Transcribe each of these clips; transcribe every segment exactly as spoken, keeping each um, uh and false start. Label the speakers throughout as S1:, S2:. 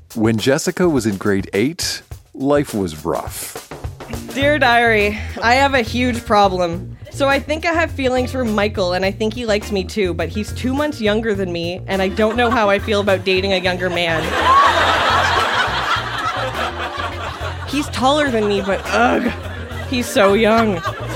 S1: When Jessica was in grade eight, life was rough.
S2: Dear Diary, I have a huge problem. So I think I have feelings for Michael, and I think he likes me too, but he's two months younger than me, and I don't know how I feel about dating a younger man. He's taller than me, but ugh, he's so young.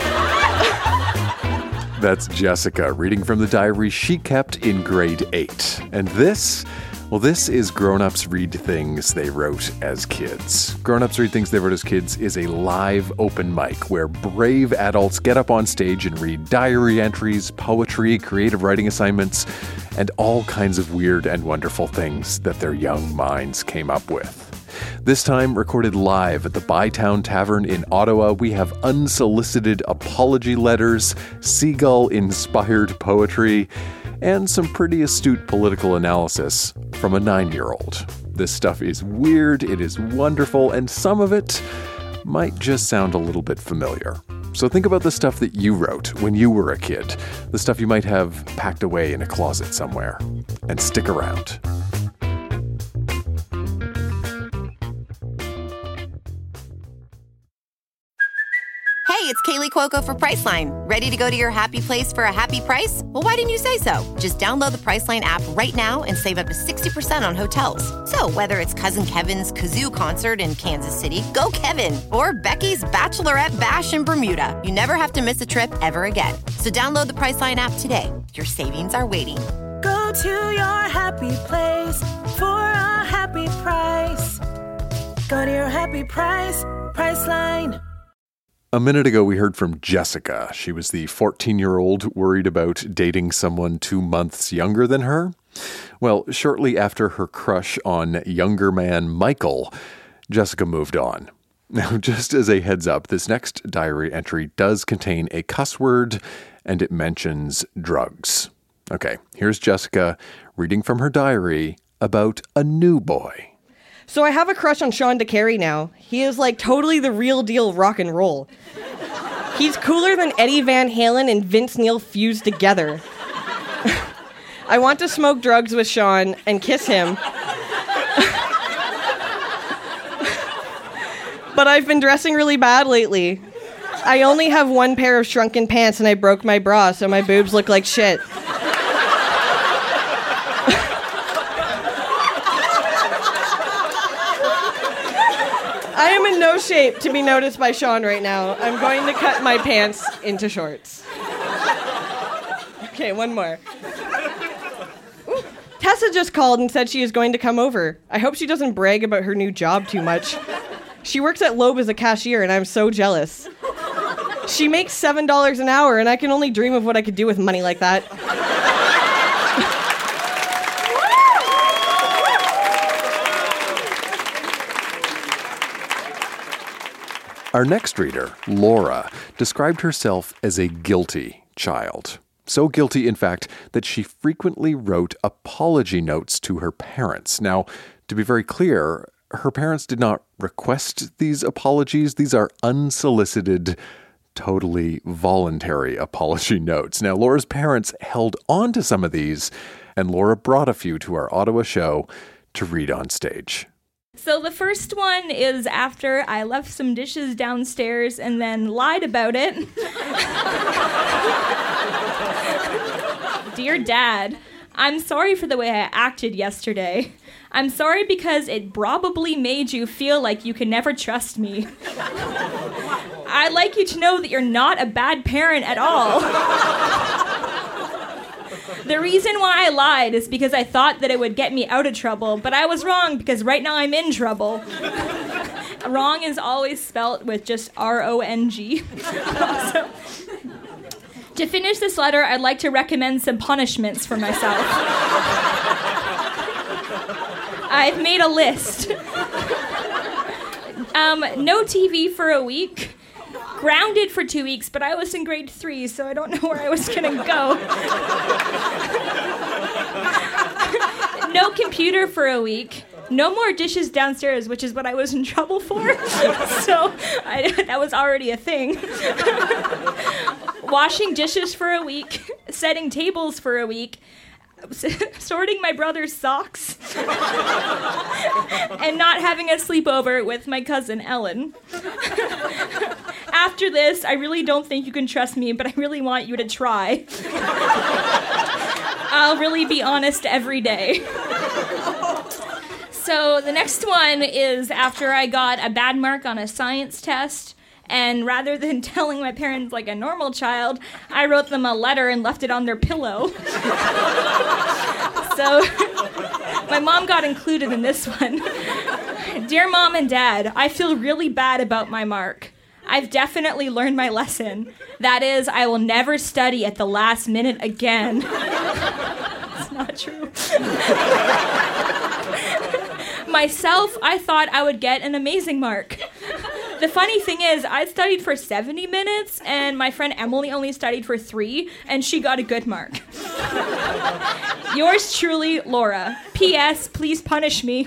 S1: That's Jessica reading from the diary she kept in grade eight. And this, well, this is Grown-Ups Read Things They Wrote as Kids. Grown-Ups Read Things They Wrote as Kids is a live open mic where brave adults get up on stage and read diary entries, poetry, creative writing assignments, and all kinds of weird and wonderful things that their young minds came up with. This time, recorded live at the Bytown Tavern in Ottawa, we have unsolicited apology letters, seagull-inspired poetry, and some pretty astute political analysis from a nine-year-old. This stuff is weird, it is wonderful, and some of it might just sound a little bit familiar. So think about the stuff that you wrote when you were a kid, the stuff you might have packed away in a closet somewhere, and stick around.
S3: Hey, it's Kaylee Cuoco for Priceline. Ready to go to your happy place for a happy price? Well, why didn't you say so? Just download the Priceline app right now and save up to sixty percent on hotels. So whether it's Cousin Kevin's Kazoo Concert in Kansas City, go Kevin, or Becky's Bachelorette Bash in Bermuda, you never have to miss a trip ever again. So download the Priceline app today. Your savings are waiting.
S4: Go to your happy place for a happy price. Go to your happy price, Priceline.
S1: A minute ago, we heard from Jessica. She was the fourteen-year-old worried about dating someone two months younger than her. Well, shortly after her crush on younger man Michael, Jessica moved on. Now, just as a heads up, this next diary entry does contain a cuss word, and it mentions drugs. Okay, here's Jessica reading from her diary about a new boy.
S2: So I have a crush on Sean DeCarey now. He is like totally the real deal rock and roll. He's cooler than Eddie Van Halen and Vince Neil fused together. I want to smoke drugs with Sean and kiss him. But I've been dressing really bad lately. I only have one pair of shrunken pants and I broke my bra, so my boobs look like shit. I am in no shape to be noticed by Sean right now. I'm going to cut my pants into shorts. Okay, one more. Ooh, Tessa just called and said she is going to come over. I hope she doesn't brag about her new job too much. She works at Loeb as a cashier, and I'm so jealous. She makes seven dollars an hour, and I can only dream of what I could do with money like that.
S1: Our next reader, Laura, described herself as a guilty child. So guilty, in fact, that she frequently wrote apology notes to her parents. Now, to be very clear, her parents did not request these apologies. These are unsolicited, totally voluntary apology notes. Now, Laura's parents held on to some of these, and Laura brought a few to our Ottawa show to read on stage.
S5: So the first one is after I left some dishes downstairs and then lied about it. Dear Dad, I'm sorry for the way I acted yesterday. I'm sorry because it probably made you feel like you can never trust me. I'd like you to know that you're not a bad parent at all. The reason why I lied is because I thought that it would get me out of trouble, but I was wrong because right now I'm in trouble. Wrong is always spelt with just R O N G. So, to finish this letter, I'd like to recommend some punishments for myself. I've made a list. Um, no T V for a week. Grounded for two weeks, but I was in grade three, so I don't know where I was gonna go. No computer for a week. No more dishes downstairs, which is what I was in trouble for. So I, that was already a thing. Washing dishes for a week. Setting tables for a week. Sorting my brother's socks. and not having a sleepover with my cousin Ellen. After this, I really don't think you can trust me, but I really want you to try. I'll really be honest every day. So the next one is after I got a bad mark on a science test, and rather than telling my parents like a normal child, I wrote them a letter and left it on their pillow. So my mom got included in this one. Dear Mom and Dad, I feel really bad about my mark. I've definitely learned my lesson. That is, I will never study at the last minute again. It's not true. Myself, I thought I would get an amazing mark. The funny thing is, I studied for seventy minutes, and my friend Emily only studied for three, and she got a good mark. Yours truly, Laura. P S. Please punish me.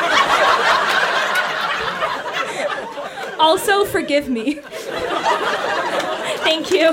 S5: Also, forgive me. Thank you.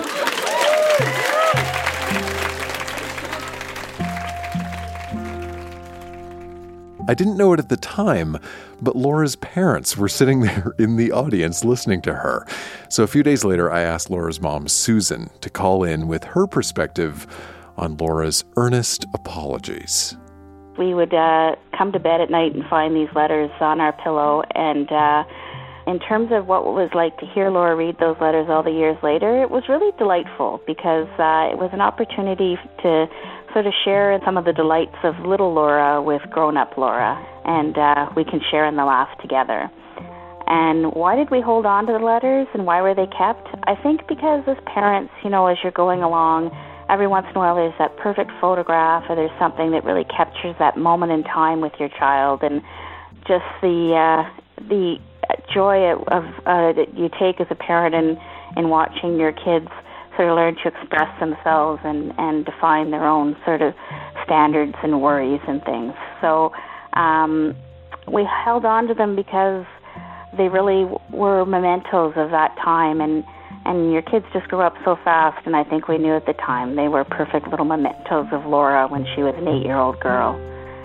S1: I didn't know it at the time, but Laura's parents were sitting there in the audience listening to her. So a few days later, I asked Laura's mom, Susan, to call in with her perspective on Laura's earnest apologies.
S6: We would uh, come to bed at night and find these letters on our pillow, and uh, in terms of what it was like to hear Laura read those letters all the years later, it was really delightful because uh, it was an opportunity to sort of share some of the delights of little Laura with grown-up Laura, and uh, we can share in the laugh together. And why did we hold on to the letters, and why were they kept? I think because as parents, you know, as you're going along, every once in a while there's that perfect photograph, or there's something that really captures that moment in time with your child, and just the uh, the joy of uh, that you take as a parent in, in watching your kids sort of learn to express themselves and, and define their own sort of standards and worries and things. So um, we held on to them because they really were mementos of that time, and, and your kids just grew up so fast, and I think we knew at the time they were perfect little mementos of Laura when she was an eight-year-old girl.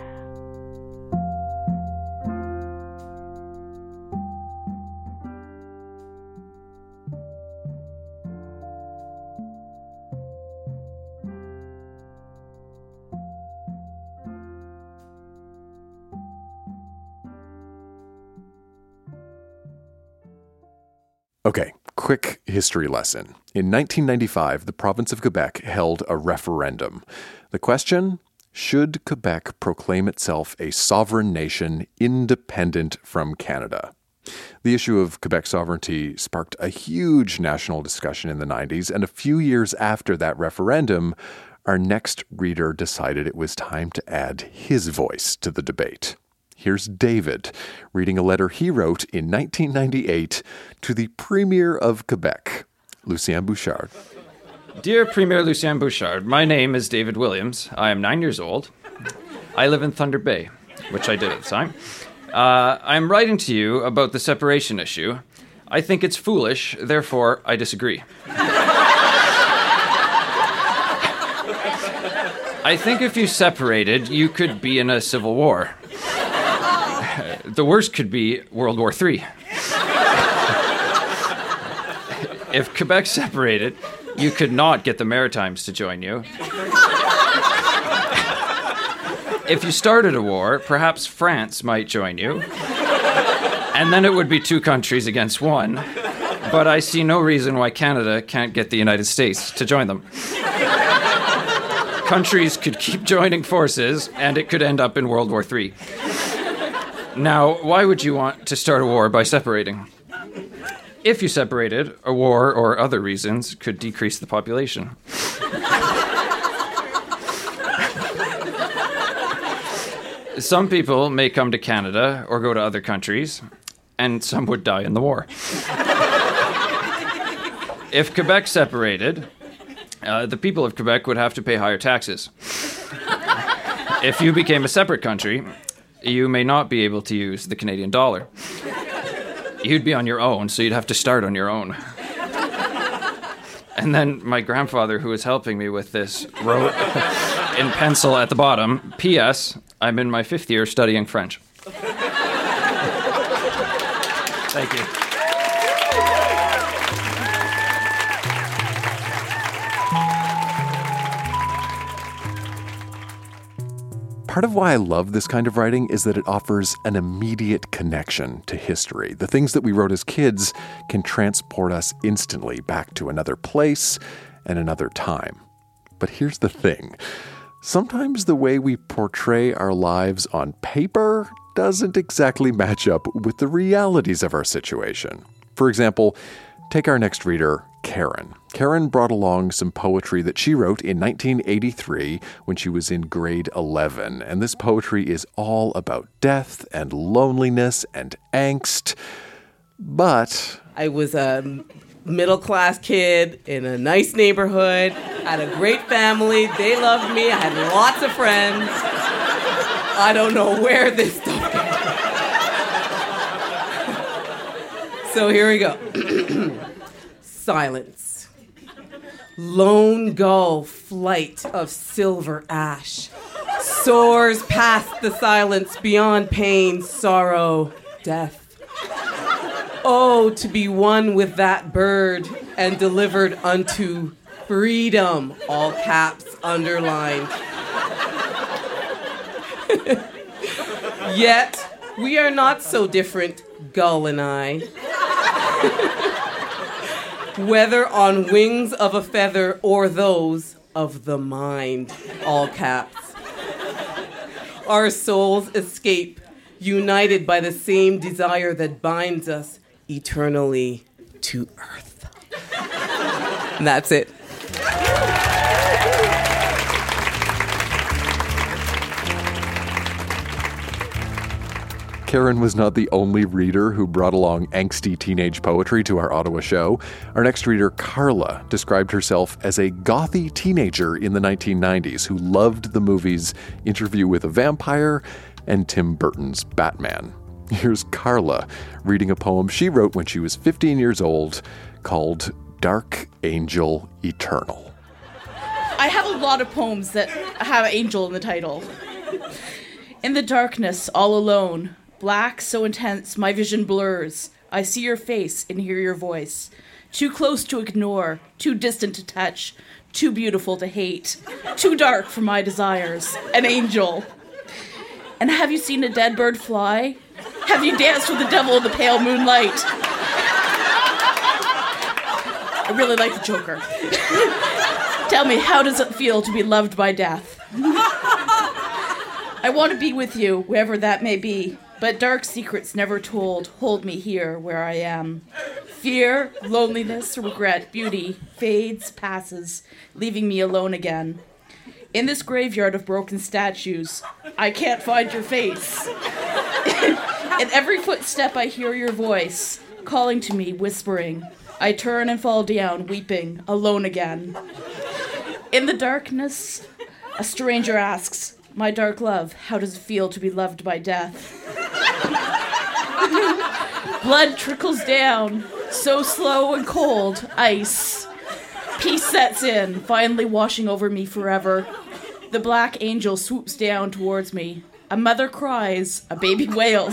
S1: Okay, quick history lesson. In nineteen ninety-five, the province of Quebec held a referendum. The question, should Quebec proclaim itself a sovereign nation independent from Canada? The issue of Quebec sovereignty sparked a huge national discussion in the nineties, and a few years after that referendum, our next reader decided it was time to add his voice to the debate. Here's David reading a letter he wrote in nineteen ninety-eight to the Premier of Quebec, Lucien Bouchard.
S7: Dear Premier Lucien Bouchard, my name is David Williams. I am nine years old. I live in Thunder Bay, which I did at the time. Uh, I'm writing to you about the separation issue. I think it's foolish, therefore I disagree. I think if you separated, you could be in a civil war. The worst could be World War Three. If Quebec separated, you could not get the Maritimes to join you. If you started a war, perhaps France might join you. And then it would be two countries against one. But I see no reason why Canada can't get the United States to join them. Countries could keep joining forces, and it could end up in World War Three. Now, why would you want to start a war by separating? If you separated, a war or other reasons could decrease the population. Some people may come to Canada or go to other countries, and some would die in the war. If Quebec separated, uh, the people of Quebec would have to pay higher taxes. If you became a separate country, you may not be able to use the Canadian dollar. You'd be on your own, so you'd have to start on your own. And then my grandfather, who was helping me with this, wrote in pencil at the bottom, P S, I'm in my fifth year studying French. Thank you.
S1: Part of why I love this kind of writing is that it offers an immediate connection to history. The things that we wrote as kids can transport us instantly back to another place and another time. But here's the thing. Sometimes the way we portray our lives on paper doesn't exactly match up with the realities of our situation. For example, take our next reader, Karen. Karen brought along some poetry that she wrote in nineteen eighty-three when she was in grade eleven. And this poetry is all about death and loneliness and angst. But
S8: I was a middle-class kid in a nice neighborhood, had a great family. They loved me. I had lots of friends. I don't know where this stuff came from. So here we go. Silence. Lone gull flight of silver ash soars past the silence beyond pain, sorrow, death. Oh, to be one with that bird and delivered unto freedom, all caps underlined. Yet, we are not so different, gull and I. Whether on wings of a feather or those of the mind, all caps. Our souls escape, united by the same desire that binds us eternally to earth. And that's it.
S1: Karen was not the only reader who brought along angsty teenage poetry to our Ottawa show. Our next reader, Carla, described herself as a gothy teenager in the nineteen nineties who loved the movies Interview with a Vampire and Tim Burton's Batman. Here's Carla reading a poem she wrote when she was fifteen years old called Dark Angel Eternal.
S9: I have a lot of poems that have angel in the title. In the darkness, all alone, black so intense my vision blurs. I see your face and hear your voice. Too close to ignore, too distant to touch, too beautiful to hate, too dark for my desires. An angel. And have you seen a dead bird fly? Have you danced with the devil in the pale moonlight? I really like the Joker. Tell me, how does it feel to be loved by death? I want to be with you, wherever that may be, but dark secrets never told hold me here where I am. Fear, loneliness, regret, beauty fades, passes, leaving me alone again. In this graveyard of broken statues, I can't find your face. In every footstep I hear your voice, calling to me, whispering. I turn and fall down, weeping, alone again. In the darkness, a stranger asks, my dark love, how does it feel to be loved by death? Blood trickles down, so slow and cold, ice. Peace sets in, finally washing over me forever. The black angel swoops down towards me. A mother cries, a baby wails.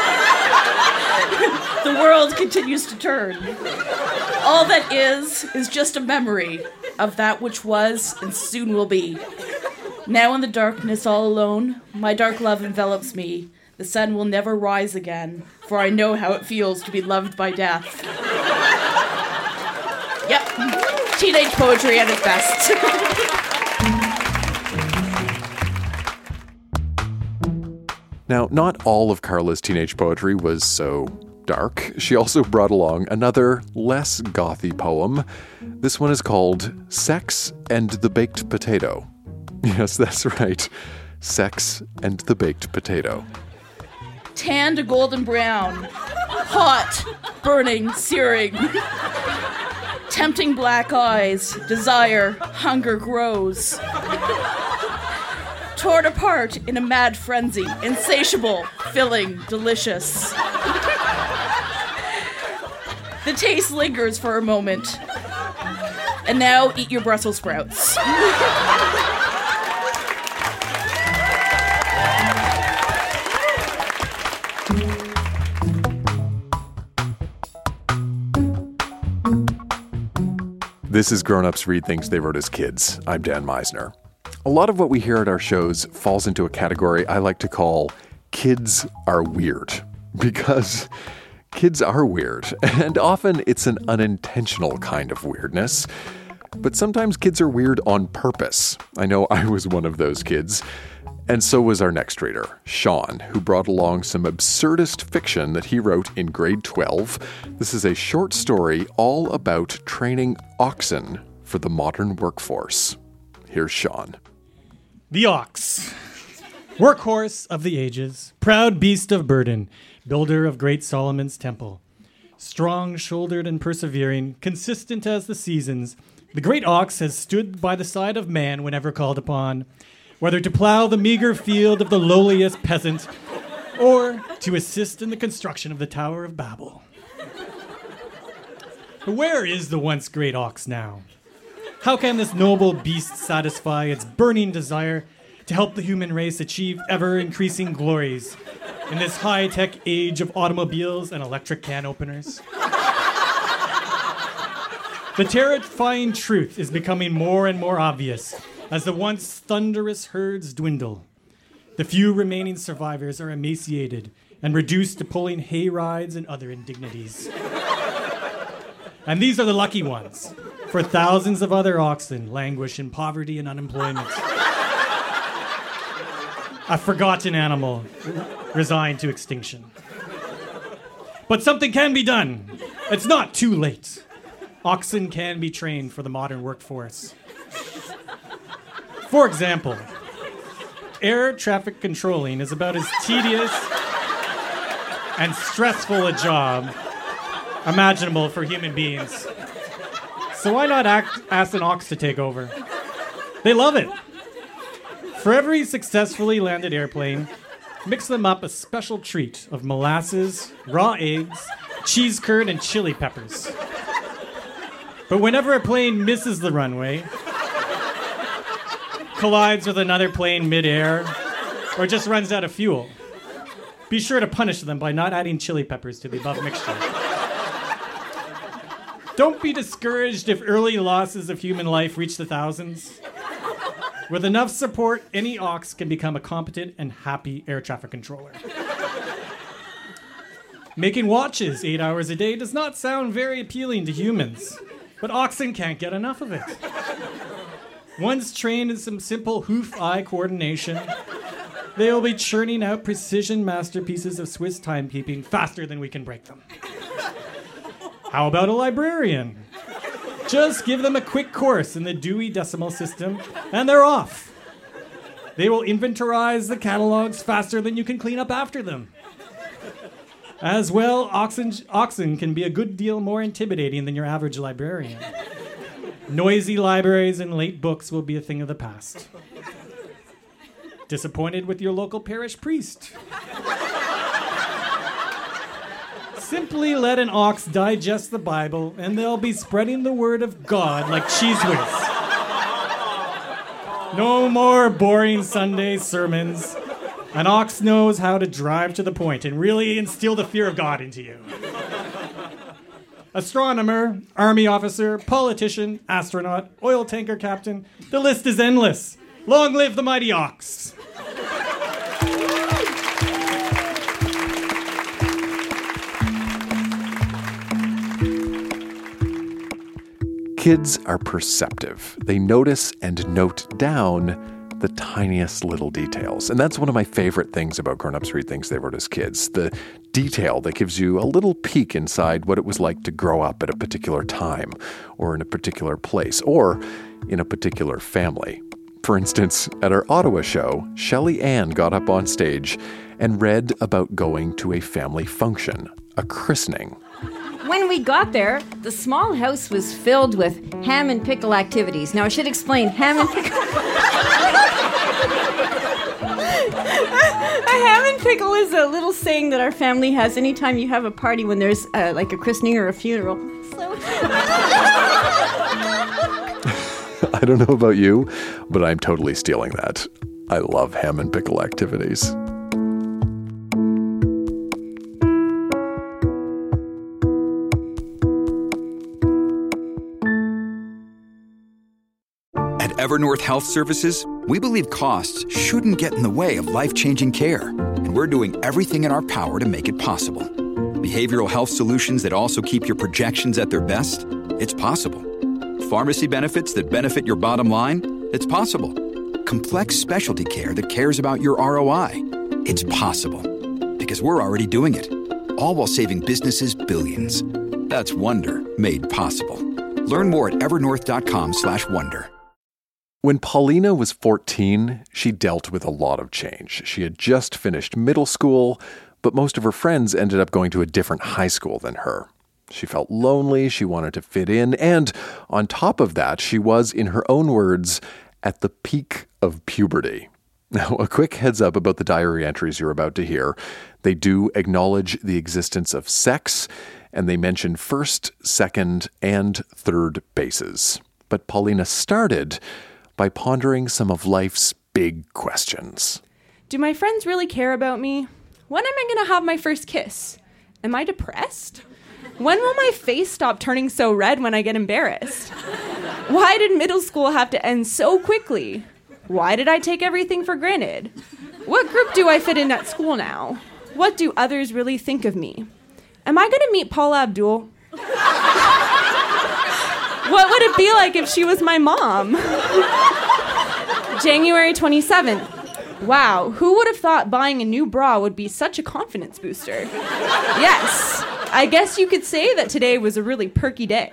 S9: The world continues to turn. All that is, is just a memory of that which was and soon will be. Now in the darkness all alone, my dark love envelops me. The sun will never rise again, for I know how it feels to be loved by death. Yep, teenage poetry at its best.
S1: Now, not all of Carla's teenage poetry was so dark. She also brought along another, less gothy poem. This one is called Sex and the Baked Potato. Yes, that's right. Sex and the Baked Potato.
S9: Tan to golden brown. Hot, burning, searing. Tempting black eyes. Desire, hunger grows. Torn apart in a mad frenzy. Insatiable, filling, delicious. The taste lingers for a moment. And now eat your Brussels sprouts.
S1: This is Grown Ups Read Things They Wrote as Kids. I'm Dan Meisner. A lot of what we hear at our shows falls into a category I like to call kids are weird. Because kids are weird, and often it's an unintentional kind of weirdness. But sometimes kids are weird on purpose. I know I was one of those kids. And so was our next reader, Sean, who brought along some absurdist fiction that he wrote in grade twelve. This is a short story all about training oxen for the modern workforce. Here's Sean.
S10: The ox. Workhorse of the ages, proud beast of burden, builder of great Solomon's temple. Strong-shouldered and persevering, consistent as the seasons, the great ox has stood by the side of man whenever called upon, whether to plow the meager field of the lowliest peasant or to assist in the construction of the Tower of Babel. But where is the once great ox now? How can this noble beast satisfy its burning desire to help the human race achieve ever-increasing glories in this high-tech age of automobiles and electric can openers? The terrifying truth is becoming more and more obvious as the once thunderous herds dwindle. The few remaining survivors are emaciated and reduced to pulling hay rides and other indignities. And these are the lucky ones, for thousands of other oxen languish in poverty and unemployment. A forgotten animal resigned to extinction. But something can be done. It's not too late. Oxen can be trained for the modern workforce. For example, air traffic controlling is about as tedious and stressful a job imaginable for human beings. So why not act, ask an ox to take over? They love it. For every successfully landed airplane, mix them up a special treat of molasses, raw eggs, cheese curd, and chili peppers. But whenever a plane misses the runway, collides with another plane mid-air, or just runs out of fuel, be sure to punish them by not adding chili peppers to the above mixture. Don't be discouraged if early losses of human life reach the thousands. With enough support, any ox can become a competent and happy air traffic controller. Making watches eight hours a day does not sound very appealing to humans, but oxen can't get enough of it. Once trained in some simple hoof-eye coordination, they will be churning out precision masterpieces of Swiss timekeeping faster than we can break them. How about a librarian? Just give them a quick course in the Dewey Decimal System, and they're off. They will inventorize the catalogs faster than you can clean up after them. As well, oxen, oxen can be a good deal more intimidating than your average librarian. Noisy libraries and late books will be a thing of the past. Disappointed with your local parish priest? Simply let an ox digest the Bible, and they'll be spreading the word of God like cheese whiz. No more boring Sunday sermons. An ox knows how to drive to the point and really instill the fear of God into you. Astronomer, army officer, politician, astronaut, oil tanker captain, the list is endless. Long live the mighty ox.
S1: Kids are perceptive. They notice and note down the tiniest little details. And that's one of my favorite things about Grown Ups Read Things They Wrote as Kids. The detail that gives you a little peek inside what it was like to grow up at a particular time, or in a particular place, or in a particular family. For instance, at our Ottawa show, Shelley Ann got up on stage and read about going to a family function, a christening.
S11: When we got there, the small house was filled with ham and pickle activities. Now, I should explain, ham and pickle... A ham and pickle is a little saying that our family has anytime you have a party when there's uh, like a christening or a funeral. So...
S1: I don't know about you, but I'm totally stealing that. I love ham and pickle activities.
S12: Evernorth Health Services, we believe costs shouldn't get in the way of life-changing care, and we're doing everything in our power to make it possible. Behavioral health solutions that also keep your projections at their best? It's possible. Pharmacy benefits that benefit your bottom line? It's possible. Complex specialty care that cares about your R O I? It's possible. Because we're already doing it. All while saving businesses billions. That's Wonder made possible. Learn more at evernorth.com slash wonder.
S1: When Paulina was fourteen, she dealt with a lot of change. She had just finished middle school, but most of her friends ended up going to a different high school than her. She felt lonely, she wanted to fit in, and on top of that, she was, in her own words, at the peak of puberty. Now, a quick heads up about the diary entries you're about to hear. They do acknowledge the existence of sex, and they mention first, second, and third bases. But Paulina started by pondering some of life's big questions.
S13: Do my friends really care about me? When am I going to have my first kiss? Am I depressed? When will my face stop turning so red when I get embarrassed? Why did middle school have to end so quickly? Why did I take everything for granted? What group do I fit in at school now? What do others really think of me? Am I going to meet Paula Abdul? What would it be like if she was my mom? January twenty-seventh. Wow, who would have thought buying a new bra would be such a confidence booster? Yes, I guess you could say that today was a really perky day.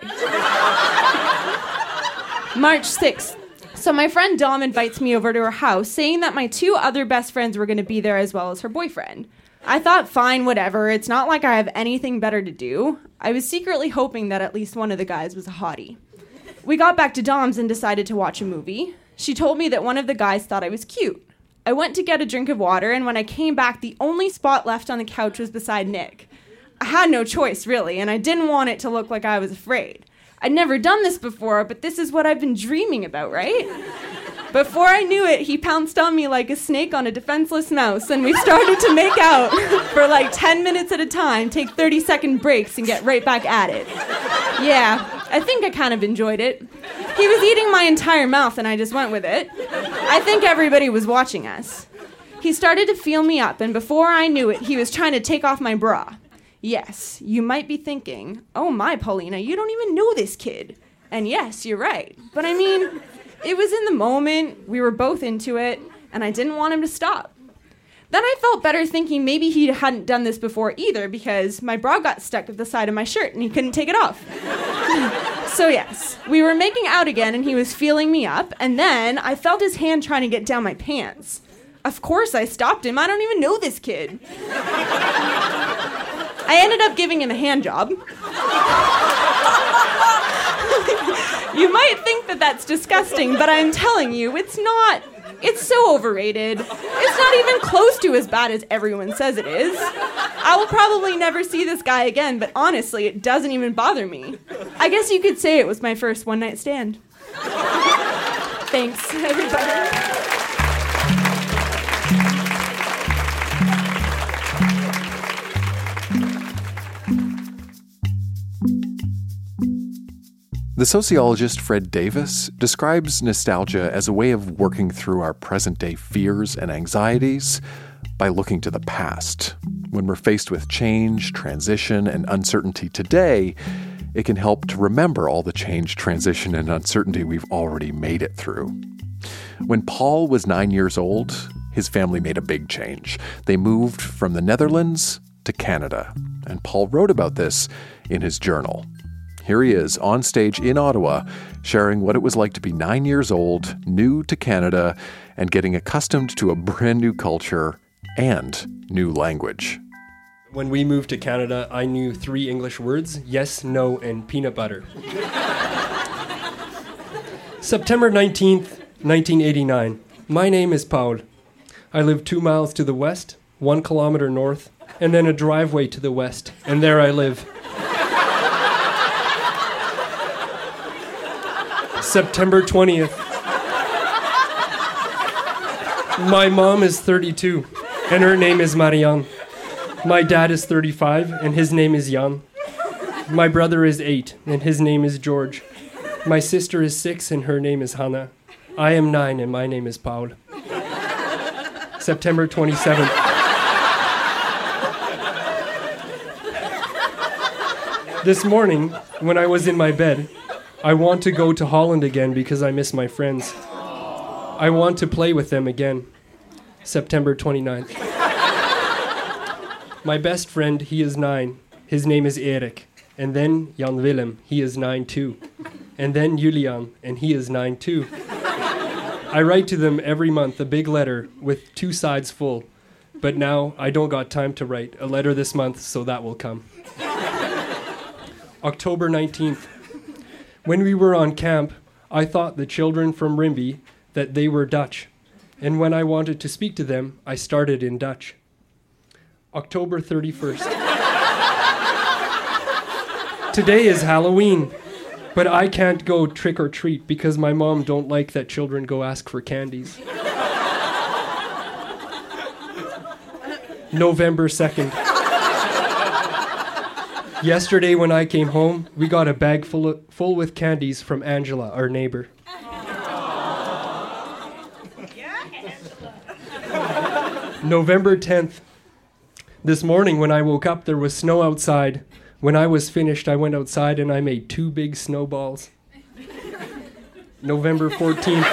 S13: March sixth. So my friend Dom invites me over to her house, saying that my two other best friends were going to be there as well as her boyfriend. I thought, fine, whatever. It's not like I have anything better to do. I was secretly hoping that at least one of the guys was a hottie. We got back to Dom's and decided to watch a movie. She told me that one of the guys thought I was cute. I went to get a drink of water, and when I came back, the only spot left on the couch was beside Nick. I had no choice, really, and I didn't want it to look like I was afraid. I'd never done this before, but this is what I've been dreaming about, right? Before I knew it, he pounced on me like a snake on a defenseless mouse, and we started to make out for like ten minutes at a time, take thirty second breaks, and get right back at it. Yeah, I think I kind of enjoyed it. He was eating my entire mouth, and I just went with it. I think everybody was watching us. He started to feel me up, and before I knew it, he was trying to take off my bra. Yes, you might be thinking, oh my, Paulina, you don't even know this kid. And yes, you're right. But I mean, it was in the moment, we were both into it, and I didn't want him to stop. Then I felt better thinking maybe he hadn't done this before either, because my bra got stuck at the side of my shirt and he couldn't take it off. So yes, we were making out again and he was feeling me up, and then I felt his hand trying to get down my pants. Of course I stopped him, I don't even know this kid. I ended up giving him a hand job. You might think that that's disgusting, but I'm telling you, it's not. It's so overrated. It's not even close to as bad as everyone says it is. I will probably never see this guy again, but honestly, it doesn't even bother me. I guess you could say it was my first one-night stand. Thanks, everybody.
S1: The sociologist Fred Davis describes nostalgia as a way of working through our present-day fears and anxieties by looking to the past. When we're faced with change, transition, and uncertainty today, it can help to remember all the change, transition, and uncertainty we've already made it through. When Paul was nine years old, his family made a big change. They moved from the Netherlands to Canada, and Paul wrote about this in his journal. Here he is on stage in Ottawa, sharing what it was like to be nine years old, new to Canada, and getting accustomed to a brand new culture and new language.
S14: When we moved to Canada, I knew three English words: yes, no, and peanut butter. September nineteenth, nineteen eighty-nine. My name is Paul. I live two miles to the west, one kilometer north, and then a driveway to the west, and there I live. September twentieth. My mom is thirty-two, and her name is Marianne. My dad is thirty-five, and his name is Jan. My brother is eight, and his name is George. My sister is six, and her name is Hannah. I am nine and my name is Paul. September twenty-seventh. This morning, when I was in my bed, I want to go to Holland again because I miss my friends. I want to play with them again. September twenty-ninth. My best friend, he is nine. His name is Erik. And then Jan Willem, he is nine too. And then Julian, and he is nine too. I write to them every month a big letter with two sides full. But now I don't got time to write a letter this month, so that will come. October nineteenth. When we were on camp, I thought the children from Rimby that they were Dutch. And when I wanted to speak to them, I started in Dutch. October thirty-first. Today is Halloween, but I can't go trick or treat because my mom don't like that children go ask for candies. November second. Yesterday when I came home, we got a bag full of, full with candies from Angela, our neighbor. November tenth. This morning when I woke up, there was snow outside. When I was finished, I went outside and I made two big snowballs. November fourteenth.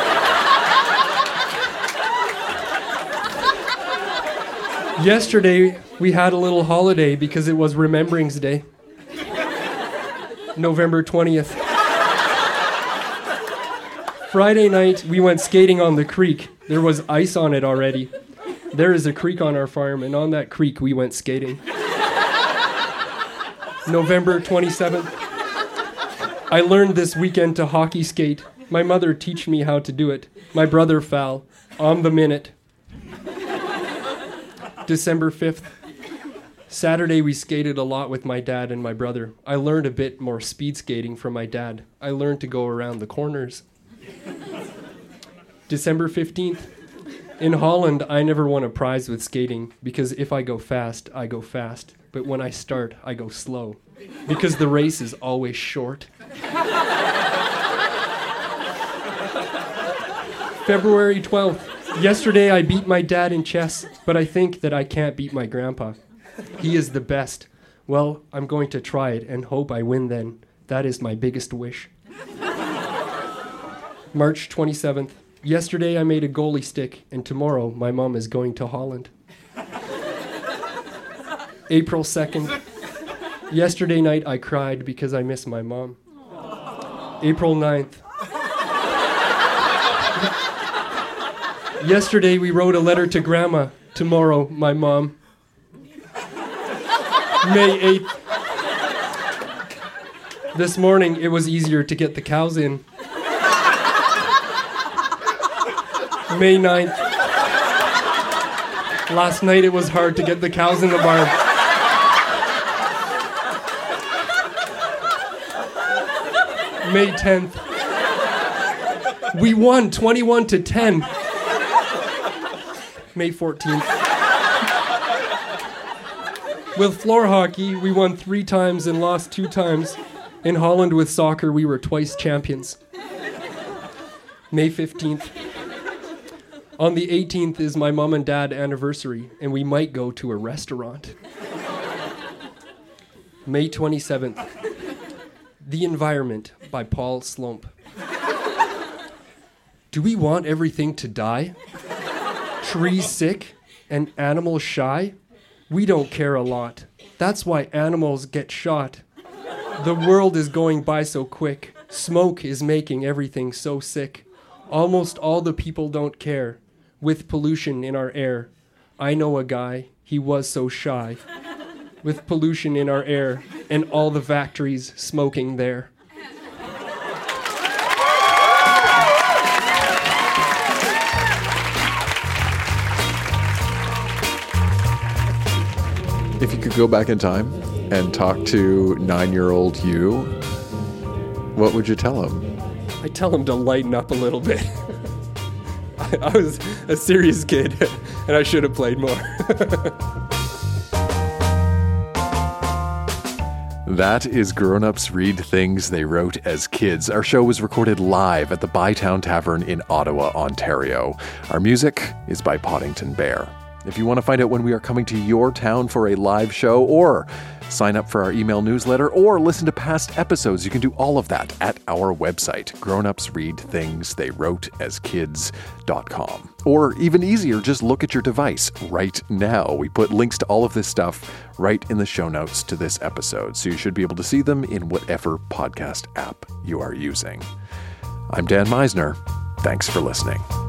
S14: Yesterday, we had a little holiday because it was Rememberings Day. November twentieth. Friday night, we went skating on the creek. There was ice on it already. There is a creek on our farm, and on that creek, we went skating. November twenty-seventh. I learned this weekend to hockey skate. My mother teach me how to do it. My brother fell on the minute. December fifth. Saturday we skated a lot with my dad and my brother. I learned a bit more speed skating from my dad. I learned to go around the corners. December fifteenth. In Holland, I never won a prize with skating because if I go fast, I go fast. But when I start, I go slow because the race is always short. February twelfth. Yesterday I beat my dad in chess, but I think that I can't beat my grandpa. He is the best. Well, I'm going to try it and hope I win then. That is my biggest wish. March twenty-seventh. Yesterday I made a goalie stick, and tomorrow my mom is going to Holland. April second. Yesterday night I cried because I miss my mom. April ninth. Yesterday we wrote a letter to Grandma. Tomorrow, my mom. May eighth. This morning it was easier to get the cows in. May ninth. Last night it was hard to get the cows in the barn. May tenth. We won twenty-one to ten. May fourteenth. With floor hockey, we won three times and lost two times. In Holland with soccer, we were twice champions. May fifteenth. On the eighteenth is my mom and dad anniversary, and we might go to a restaurant. May twenty-seventh. The Environment by Paul Slump. Do we want everything to die? Trees sick and animals shy? We don't care a lot. That's why animals get shot. The world is going by so quick. Smoke is making everything so sick. Almost all the people don't care. With pollution in our air. I know a guy, he was so shy. With pollution in our air and all the factories smoking there.
S1: If you could go back in time and talk to nine-year-old you, what would you tell him?
S14: I tell him to lighten up a little bit. I, I was a serious kid, and I should have played more.
S1: That is Grown Ups Read Things They Wrote as Kids. Our show was recorded live at the Bytown Tavern in Ottawa, Ontario. Our music is by Poddington Bear. If you want to find out when we are coming to your town for a live show, or sign up for our email newsletter, or listen to past episodes, you can do all of that at our website, grown ups read things they wrote as kids dot com. Or even easier, just look at your device right now. We put links to all of this stuff right in the show notes to this episode, so you should be able to see them in whatever podcast app you are using. I'm Dan Meisner. Thanks for listening.